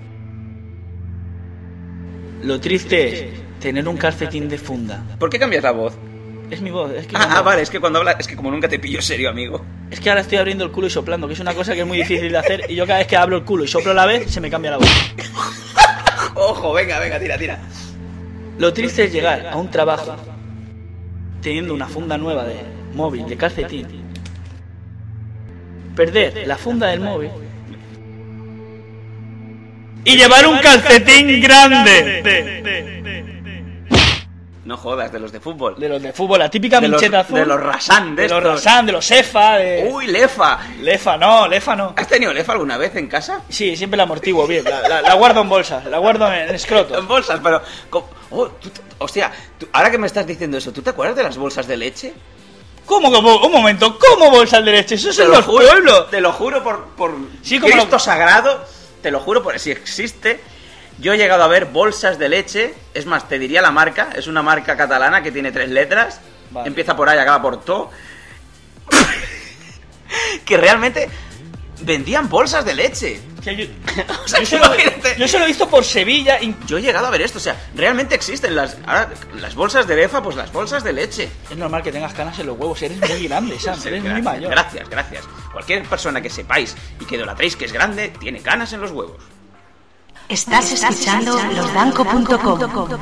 Lo triste es tener un calcetín de funda. ¿Por qué cambias la voz? Es mi voz, es que... Ah, cuando- ah, vale. Es que cuando hablas... Es que como nunca te pillo serio, amigo. Es que ahora estoy abriendo el culo y soplando, que es una cosa que es muy difícil de hacer, y yo cada vez que abro el culo y soplo a la vez, se me cambia la voz. Ojo, venga, venga, tira, tira. Lo triste es llegar a un trabajo teniendo una funda nueva de móvil, de calcetín, perder la funda del móvil y llevar un calcetín grande No jodas, de los de fútbol. de los de fútbol, la típica De los- mincheta azul, de los Rasan, de de los estos. Rasan, de los Efa, de Uy, lefa. Lefa, no, Lefa no. ¿Has tenido lefa alguna vez en casa? Sí, siempre la amortiguo bien, la, la- la guardo en bolsas, la guardo en escroto. En bolsas, pero... co- Oh, tú te- hostia, tú- ahora que me estás diciendo eso, ¿tú te acuerdas de las bolsas de leche? ¿Cómo, cómo? Un momento, ¿cómo bolsas de leche? Eso es Te en lo los juro, pueblos. te lo juro por, por Sí, como Cristo lo- sagrado, te lo juro por si existe. Yo he llegado a ver bolsas de leche, es más, te diría la marca, es una marca catalana que tiene tres letras, Vale. empieza por A y acaba por To, que realmente vendían bolsas de leche. O sea, yo, O sea, yo solo, imagínate. yo solo he visto por Sevilla. y- Yo he llegado a ver esto, o sea, realmente existen las ahora, las bolsas de lefa, pues las bolsas de leche. Es normal que tengas canas en los huevos, eres muy grande, Sam, eres muy gracias, mayor. gracias, gracias. Cualquier persona que sepáis y que idolatréis que es grande, tiene canas en los huevos. Estás escuchando losdanco punto com.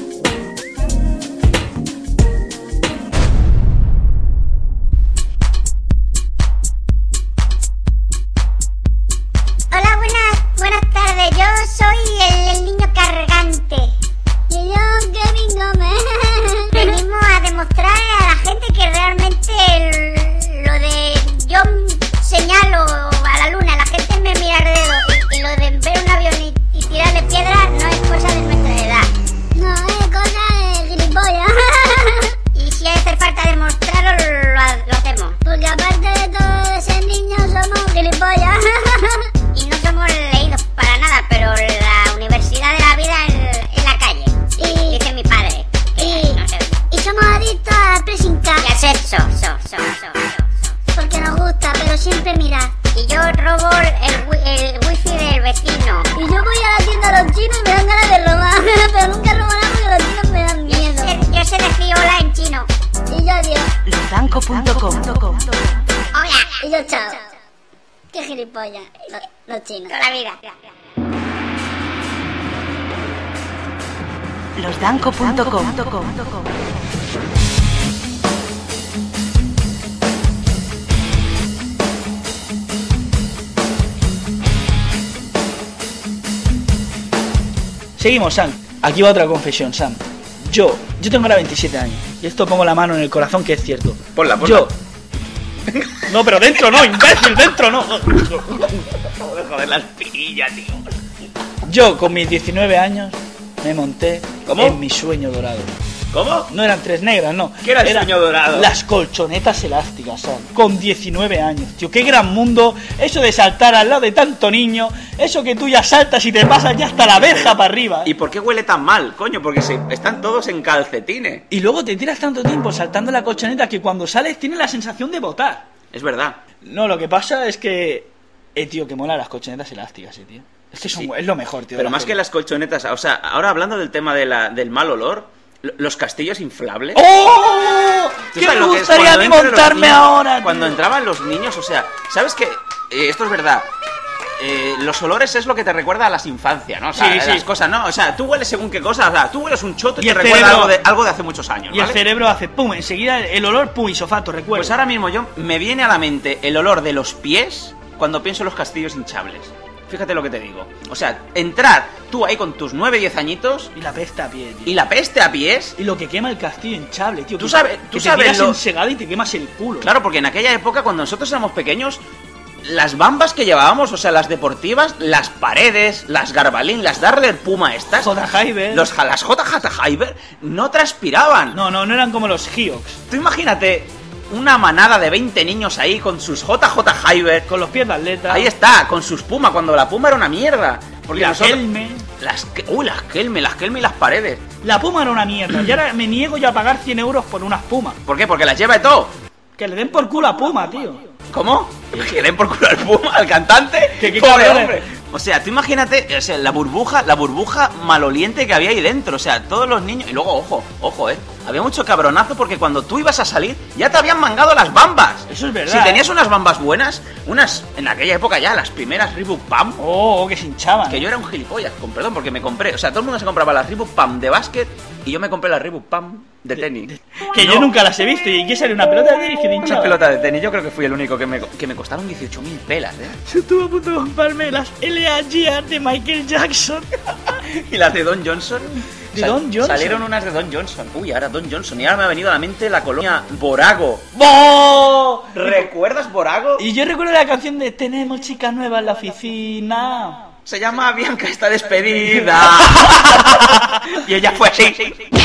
Hola, buenas, buenas tardes. Yo soy el, el niño cargante. Y yo, Kevin Gómez. Venimos a demostrar a la gente que realmente el- lo de yo señalo a la luna, la gente me mira el dedo. Y, y lo de ver un avión y, y tirarle piedras no es cosa de nuestra edad. No, es cosa de gilipollas. Y si hay hacer falta demostrarlo, lo, ha- lo hacemos. Porque aparte de todo de ser niños, somos gilipollas. Y no somos leídos para nada, pero la universidad de la vida es en la calle. Y dice mi padre. Y, no sé. Y somos adictos al pressing car. Y al sexo. So, so, so, so. Porque nos gusta, pero siempre mirar. Y yo robo el, wi- el wifi del vecino. Y yo voy a la tienda a los chinos y me dan ganas de robar. Pero nunca robo nada porque los chinos me dan miedo. Yo sé, yo sé decir hola en chino. Y yo adiós. losdanco punto com. Hola. Y yo chao. Qué gilipollas. Los, los chinos. Toda la vida. losdanco punto com. Seguimos, Sam. Aquí va otra confesión, Sam. Yo, yo tengo ahora veintisiete años. Y esto pongo la mano en el corazón, que es cierto. Ponla, ponla. Yo. No, pero dentro no, imbécil, dentro no. Joder, la espinilla, tío. Yo, con mis diecinueve años, me monté ¿Cómo? en mi sueño dorado. ¿Cómo? No eran tres negras, no. ¿Qué era el sueño dorado? Las colchonetas elásticas, ¿sabes? Con diecinueve años, tío. Qué gran mundo. Eso de saltar al lado de tanto niño. Eso que tú ya saltas y te pasas ya hasta la verja para arriba. ¿eh? ¿Y por qué huele tan mal, coño? Porque se, están todos en calcetines. Y luego te tiras tanto tiempo saltando la colchoneta que cuando sales tienes la sensación de botar. Es verdad. No, lo que pasa es que... Eh, tío, que mola las colchonetas elásticas, eh, tío. Es que son, Sí. es lo mejor, tío. Pero de más las que las colchonetas, o sea, ahora hablando del tema de la, del mal olor, lo- los castillos inflables... ¡Oh! ¿Tú ¿Qué sabes me lo que es gustaría a cuando mí entran los montarme niños- ahora, tío? Cuando entraban los niños, o sea, ¿sabes qué? Eh, esto es verdad. Eh, los olores es lo que te recuerda a las infancias, ¿no? O sea, Sí, sí. las cosas, ¿no? O sea, tú hueles según qué cosa, o sea, tú hueles un choto y, Y te el recuerda cerebro- algo de, algo de hace muchos años, Y el ¿vale? cerebro hace pum, enseguida el olor, pum, isofato, recuerdo. Pues ahora mismo yo me viene a la mente el olor de los pies cuando pienso en los castillos hinchables. Fíjate lo que te digo. O sea, entrar tú ahí con tus nueve, diez añitos Y la peste a pie, tío. y la peste a pies. Y lo que quema el castillo hinchable, tío. Tú que- sabes- que tú te sabes tiras lo- ensegada y te quemas el culo. Claro, porque en aquella época, cuando nosotros éramos pequeños, las bambas que llevábamos, o sea, las deportivas, las paredes, las Garbalín, las Darler Puma estas, J. Hyber. los, las J J Hyber, no transpiraban. No, no, no eran como los Hiox. Tú imagínate una manada de veinte niños ahí con sus J J Hyber. Con los pies de atleta. Ahí está, con sus Puma, cuando la Puma era una mierda. Porque La nosotros- Kelme. Las, que- uy, las Kelme, las Kelme y las paredes. La Puma era una mierda. Y ahora me niego yo a pagar cien euros por unas Pumas. ¿Por qué? Porque las lleva de todo. Que le den por culo a Puma, tío. ¿Cómo? Que den por culo al Puma, al cantante. Que qué Pobre cabrones. hombre. O sea, tú imagínate, o sea, la burbuja, la burbuja maloliente que había ahí dentro. O sea, todos los niños. Y luego, ojo, ojo, eh. Había mucho cabronazo porque cuando tú ibas a salir, ya te habían mangado las bambas. Eso es verdad, Si tenías eh. unas bambas buenas, unas, en aquella época ya, las primeras Reebok Pump. Oh, que se hinchaban. Que yo era un gilipollas, con perdón, porque me compré. O sea, todo el mundo se compraba las Reebok Pump de básquet y yo me compré las Reebok Pump de tenis. Que yo No. nunca las he visto. ¿Y qué sale? ¿Una pelota de tenis que te Una hinchaba? pelota de tenis, yo creo que fui el único que me, que me costaron dieciocho mil pelas, ¿eh? Yo estuve a punto de comprarme las L A G de Michael Jackson. ¿Y las de Don Johnson? ¿De Sal- Don Johnson? Salieron unas de Don Johnson. Uy, ahora Don Johnson. Y ahora me ha venido a la mente la colonia Borago. ¡Bo! ¿Recuerdas Borago? Y yo recuerdo la canción de Tenemos chica nueva en la oficina. Se llama Bianca está despedida. Y ella fue así.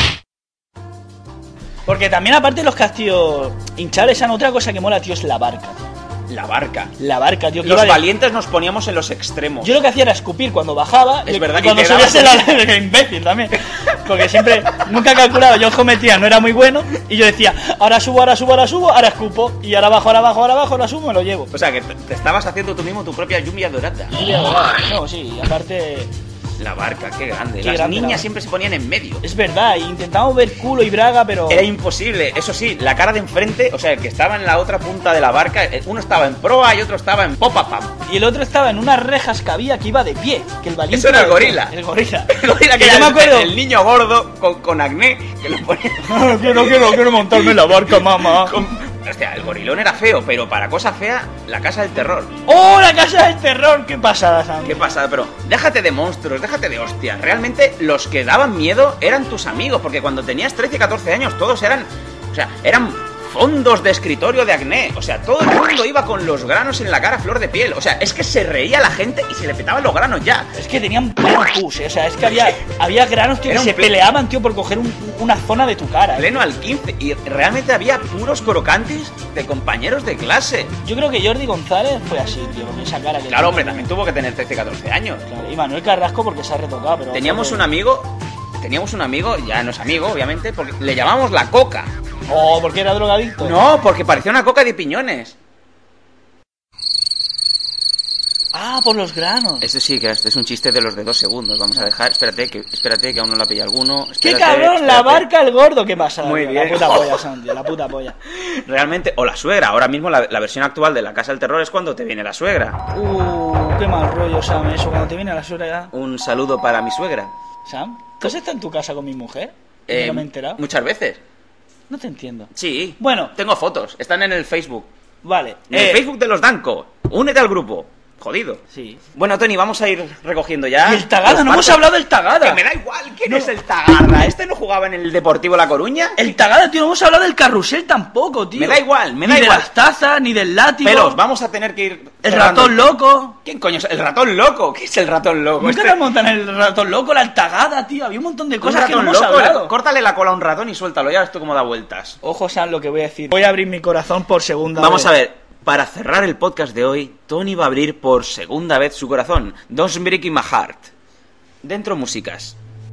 Porque también aparte de los castillos hinchables, han otra cosa que mola, tío, es la barca. La barca. La barca, tío. Que Los iba de- valientes nos poníamos en los extremos. Yo lo que hacía era escupir cuando bajaba. Es y verdad, y cuando te subías en dabas- la... imbécil también. Porque siempre, nunca calculaba, yo geometría no era muy bueno. Y yo decía, ahora subo, ahora subo, ahora subo, ahora escupo. Y ahora bajo, ahora bajo, ahora bajo, ahora subo, me lo llevo. O sea, que te te estabas haciendo tú mismo tu propia lluvia dorada. No, sí, y aparte... La barca, qué grande. Qué Las grande la niñas barca. siempre se ponían en medio. Es verdad, y intentamos ver culo y braga, pero... Era imposible. Eso sí, la cara de enfrente, o sea, el que estaba en la otra punta de la barca, eh, uno estaba en proa y otro estaba en popa pam. Y el otro estaba en unas rejas que había que iba de pie. Que el valiente Eso era el de- gorila. El gorila. El gorila que Que era yo me el- acuerdo... el niño gordo con, con acné que lo ponía. quiero, quiero, quiero montarme en la barca, mamá. con- Hostia, el gorilón era feo, pero para cosa fea, la casa del terror. ¡Oh, la casa del terror! ¡Qué pasada, Sam! Qué pasada, pero déjate de monstruos, déjate de hostias. Realmente los que daban miedo eran tus amigos, porque cuando tenías trece, catorce años todos eran, o sea, eran fondos de escritorio de acné. O sea, todo el mundo iba con los granos en la cara a flor de piel. O sea, es que se reía la gente y se le petaban los granos ya. Es que tenían pleno pus, ¿eh? O sea, es que había, había granos, tío, Era que un se ple- peleaban, tío, por coger un- una zona de tu cara. ¿eh? Pleno al quince. Y realmente había puros crocantes de compañeros de clase. Yo creo que Jordi González fue así, tío, con esa cara que Claro, hombre, también tuvo que tener trece, catorce años. Claro, y Manuel Carrasco porque se ha retocado, pero... Teníamos un amigo, teníamos un amigo, ya no es amigo, obviamente, porque le llamamos la coca. Oh, porque era drogadicto. No, porque parecía una coca de piñones. Ah, por los granos. Este sí, que este es un chiste de los de dos segundos. Vamos a dejar, espérate, que espérate que aún no la pilla alguno. ¡Qué Espérate, cabrón! La espérate. barca, el gordo, ¿qué pasa? Muy tío? bien. La puta polla, Sam, tío, la puta polla. Realmente, o la suegra. Ahora mismo la, la versión actual de La Casa del Terror es cuando te viene la suegra. Uh, qué mal rollo, Sam, eso, cuando te viene a la suegra ya. Un saludo para mi suegra. Sam, ¿tú has estado en tu casa con mi mujer? Eh, no me he enterado. Muchas veces. No te entiendo. Sí. Bueno. Tengo fotos, están en el Facebook. Vale. En el eh, Facebook de los Danco. Únete al grupo. jodido. Sí. Bueno, Tony, vamos a ir recogiendo ya. Y el Tagada, los no hemos partos. hablado del Tagada. Que me da igual, ¿quién No. es el Tagarda? ¿Este no jugaba en el Deportivo La Coruña? El Tagada, tío, no hemos hablado del carrusel tampoco, tío. Me da igual, me da ni igual. Ni de las tazas, ni del látigo. Pelos, vamos a tener que ir... El cerrando. ratón loco. ¿Quién coño es? ¿El ratón loco? ¿Qué es el ratón loco? Nunca Este- te montan el ratón loco, la Tagada, tío. Había un montón de Un cosas que no ratón hemos loco, hablado. le- córtale la cola a un ratón y suéltalo, ya ves tú cómo da vueltas. Ojo, Sam, lo que voy a decir. Voy a abrir mi corazón por segunda Vamos vez. a ver, para cerrar el podcast de hoy, Tony va a abrir por segunda vez su corazón. Don't break my heart. Dentro músicas.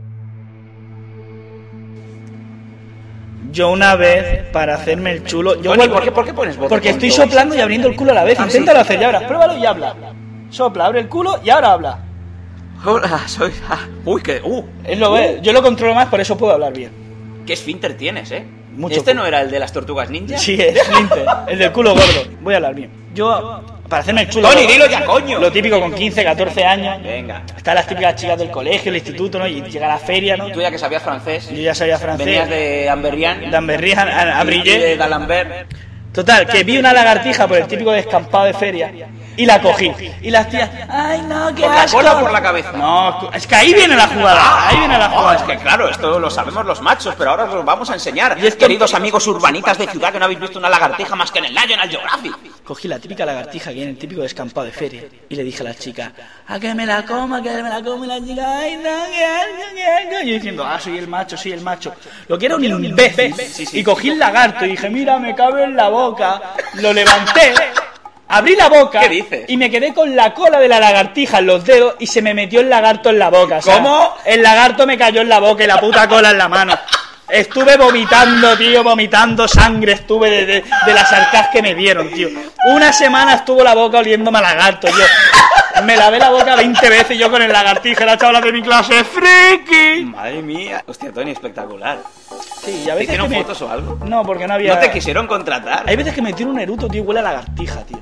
Yo una vez, para hacerme el chulo... Yo Tony, vuelvo- ¿por qué, ¿por qué pones voz de Porque estoy tonto? soplando y abriendo el culo a la vez. Ah, Inténtalo sí. hacer, ya verás. Pruébalo y habla. Sopla, abre el culo y ahora habla. Hola, soy... ah, uy, que... Uh, Es lo ve. Yo lo controlo más, por eso puedo hablar bien. qué esfínter tienes, ¿eh? Mucho ¿Este culo. no era el de las tortugas ninja? Sí, es Splinter, el del culo gordo. Voy a hablar bien. Yo, para hacerme el chulo... Tony, dilo ya, coño. Lo típico con quince, catorce años. Venga. Están las típicas chicas del colegio, el instituto, ¿no? Y llega la feria, ¿no? Tú ya que sabías francés, Yo ya sabía francés. venías de Amberian, D'Amberrian, a, a y de Brillet. D'Alembert. Total, que vi una lagartija por el típico descampado de feria y la cogí. Y las tías, ay no, qué ¿Por la asco. cola o por la cabeza? No, es que ahí viene la jugada, ahí viene la No, jugada. es que claro, esto lo sabemos los machos, pero ahora os lo vamos a enseñar. Y es que- Queridos amigos urbanitas de ciudad que no habéis visto una lagartija más que en el National Geographic. Cogí la típica lagartija que en el típico descampado de feria y le dije a la chica, a que me la coma, que me la coma, y la chica, ay no, qué asco, qué asco. Y yo diciendo, ah, soy el macho, soy el macho. Lo que era un imbécil. Y cogí el lagarto y dije, mira, me cabe en la boca. Lo levanté, abrí la boca. ¿Qué dices? Y me quedé con la cola de la lagartija en los dedos y se me metió el lagarto en la boca. ¿sabes? ¿Cómo? El lagarto me cayó en la boca y la puta cola en la mano. Estuve vomitando, tío, vomitando sangre, estuve de, de, de las arcas que me dieron, tío. Una semana estuvo la boca oliéndome a lagarto, tío. Me lavé la boca veinte veces yo con el lagartija, la chavala de mi clase, friki. Madre mía. Hostia, Tony, espectacular. Sí, y a ¿Te veces hicieron que me- fotos o algo? No, porque no había... ¿No te quisieron contratar? Hay veces que me tiro un eruto, tío, huele a lagartija, tío.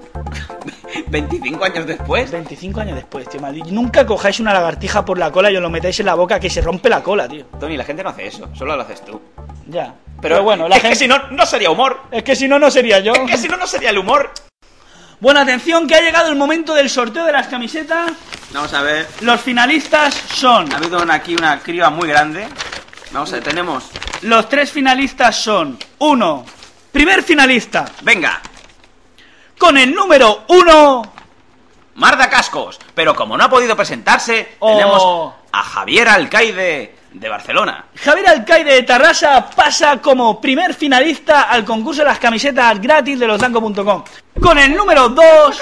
veinticinco años después. veinticinco años después, tío, maldito. Nunca cojáis una lagartija por la cola y os lo metáis en la boca que se rompe la cola, tío. Tony, la gente no hace eso, solo lo haces tú. Ya. Pero, bueno, la es gente... que si no, no sería humor. Es que si no, no sería yo. Es que si no, no sería el humor. Bueno, atención, que ha llegado el momento del sorteo de las camisetas. Vamos a ver. Los finalistas son... Ha habido una- aquí una criba muy grande. Vamos a ver, tenemos... Los tres finalistas son... Uno, primer finalista, Venga, con el número uno... Marda Cascos. Pero como no ha podido presentarse, Oh. tenemos a Javier Alcaide de Barcelona. Javier Alcaide de Tarrasa pasa como primer finalista al concurso de las camisetas gratis de losdanco punto com. Con el número dos...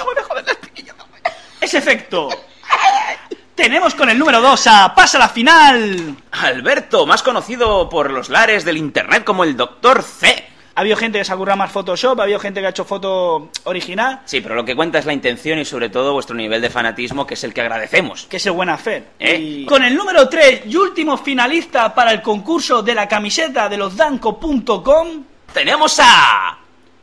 Es efecto. Tenemos con el número dos a Pasa la Final. Alberto, más conocido por los lares del internet como el Doctor C. Ha habido gente que se ha currado más Photoshop, ha habido gente que ha hecho foto original, Sí, pero lo que cuenta es la intención y sobre todo vuestro nivel de fanatismo, que es el que agradecemos. que es el buen hacer. ¿Eh? Y con el número tres y último finalista para el concurso de la camiseta de losdanco punto com, Tenemos a...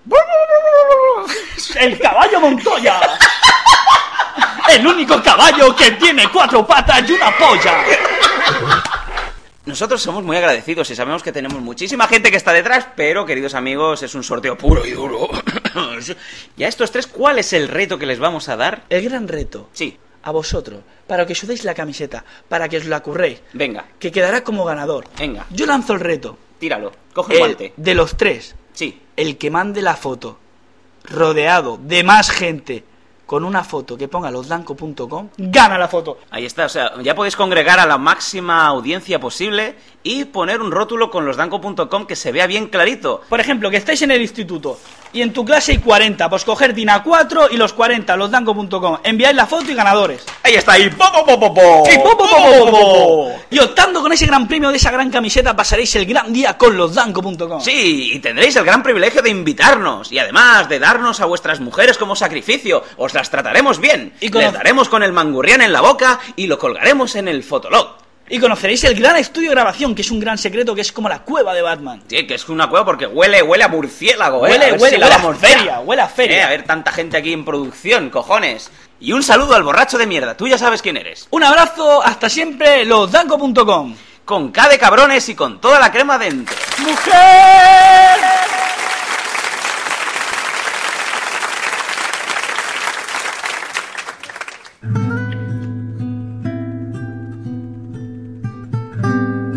el caballo Montoya. El único caballo que tiene cuatro patas y una polla. Nosotros somos muy agradecidos y sabemos que tenemos muchísima gente que está detrás, pero, queridos amigos, es un sorteo puro y duro. Y a estos tres, ¿cuál es el reto que les vamos a dar? El gran reto Sí, a vosotros, para que os sudáis la camiseta, para que os la curréis, venga, que quedará como ganador. venga, Yo lanzo el reto. tíralo, coge el El- guante. de los tres, Sí, el que mande la foto rodeado de más gente con una foto que ponga losdanco punto com, gana la foto. ahí está, o sea, ya podéis congregar a la máxima audiencia posible y poner un rótulo con losdanco punto com que se vea bien clarito. Por ejemplo, que estáis en el instituto y en tu clase hay cuarenta, pues coger DINA cuatro y los cuarenta, losdanco punto com. Enviáis la foto y ganadores. Ahí está, y po, po, po, po, po. ¡Y, po, po, po, po, po! Y optando con ese gran premio de esa gran camiseta pasaréis el gran día con losdanco punto com. Sí, y tendréis el gran privilegio de invitarnos y además de darnos a vuestras mujeres como sacrificio. Os las trataremos bien. Y Y cono- les daremos con el mangurrián en la boca y lo colgaremos en el fotolog. Y conoceréis el gran estudio de grabación, que es un gran secreto, que es como la cueva de Batman. Sí, que es una cueva porque huele, huele a murciélago, ¿eh? Huele, A ver huele, si la huele a vamos feria, ya. huele a feria. Eh, a ver tanta gente aquí en producción, cojones. Y un saludo al borracho de mierda, tú ya sabes quién eres. Un abrazo, hasta siempre, losdanco punto com. Con K de cabrones y con toda la crema dentro. ¡Mujer!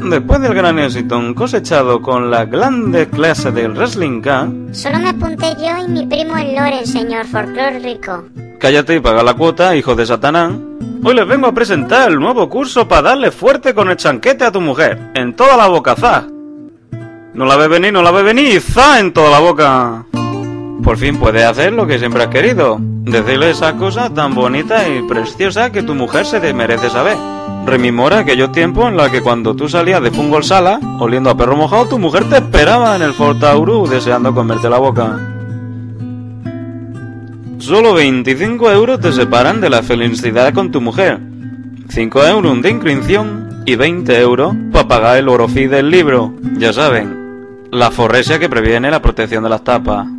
después del gran éxito cosechado con las grandes clases del Wrestling K... Solo me apunté yo y mi primo el Loren, señor folclórico. Cállate y paga la cuota, hijo de Satanás. Hoy les vengo a presentar el nuevo curso para darle fuerte con el chanquete a tu mujer. En toda la boca, ¡zas! No la ves venir, no la ves venir, ¡zas! En toda la boca. Por fin puedes hacer lo que siempre has querido. Decirle esas cosas tan bonitas y preciosas que tu mujer se te merece saber. Rememora aquellos tiempos en los que cuando tú salías de Fungol Sala, oliendo a perro mojado, tu mujer te esperaba en el Fortauru deseando comerte la boca. Solo veinticinco euros te separan de la felicidad con tu mujer. cinco euros de inscripción y veinte euros para pagar el orofi del libro. Ya saben, la forresia que previene la protección de las tapas.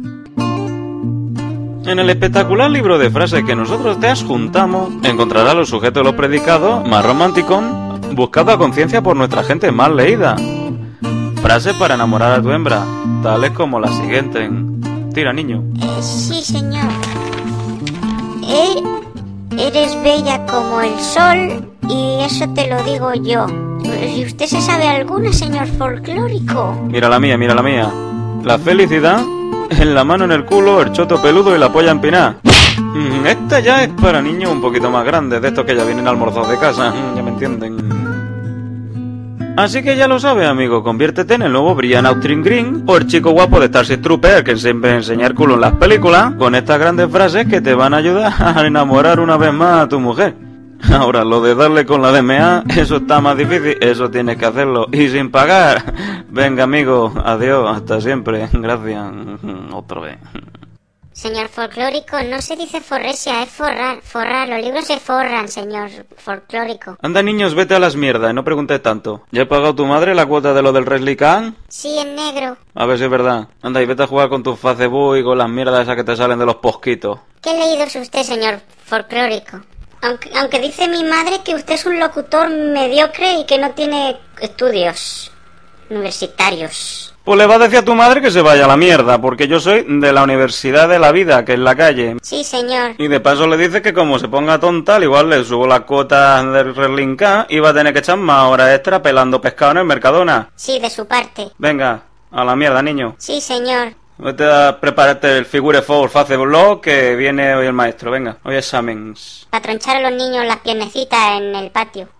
En el espectacular libro de frases que nosotros te adjuntamos, encontrarás los sujetos de los predicados más románticos, buscados a conciencia por nuestra gente más leída. Frases para enamorar a tu hembra, tales como la siguiente. Tira, niño. Eh, sí, señor. Eh, eres bella como el sol y eso te lo digo yo. ¿Y usted se sabe alguna, señor folclórico? Mira la mía, mira la mía. La felicidad... en la mano en el culo, el choto peludo y la polla empinada. Esta ya es para niños un poquito más grandes, de estos que ya vienen almorzados de casa, ya me entienden. Así que ya lo sabes, amigo, conviértete en el nuevo Brian Austin Green o el chico guapo de Starship Trooper que siempre enseña el culo en las películas, con estas grandes frases que te van a ayudar a enamorar una vez más a tu mujer. Ahora, lo de darle con la D M A, eso está más difícil, eso tienes que hacerlo, y sin pagar. Venga, amigo, adiós, hasta siempre, gracias, otra vez. Señor folclórico, no se dice forresia, es forrar, forrar, los libros se forran, señor folclórico. Anda, niños, vete a las mierdas y no preguntes tanto. ¿Ya ha pagado tu madre la cuota de lo del Wrestling K? Sí, en negro. A ver si es verdad. Anda, y vete a jugar con tu Facebook y con las mierdas esas que te salen de los posquitos. ¿Qué leído es usted, señor folclórico? Aunque, aunque dice mi madre que usted es un locutor mediocre y que no tiene estudios universitarios. Pues le va a decir a tu madre que se vaya a la mierda, porque yo soy de la Universidad de la Vida, que es la calle. Sí, señor. Y de paso le dice que como se ponga tonta, al igual le subo las cuotas del Wrestling K y va a tener que echar más horas extra pelando pescado en el Mercadona. Sí, de su parte. Venga, a la mierda, niño. Sí, señor. Vete a prepararte el Figure Four Facebook que viene hoy el maestro. Venga, hoy exámenes. Para tronchar a los niños las piernecitas en el patio.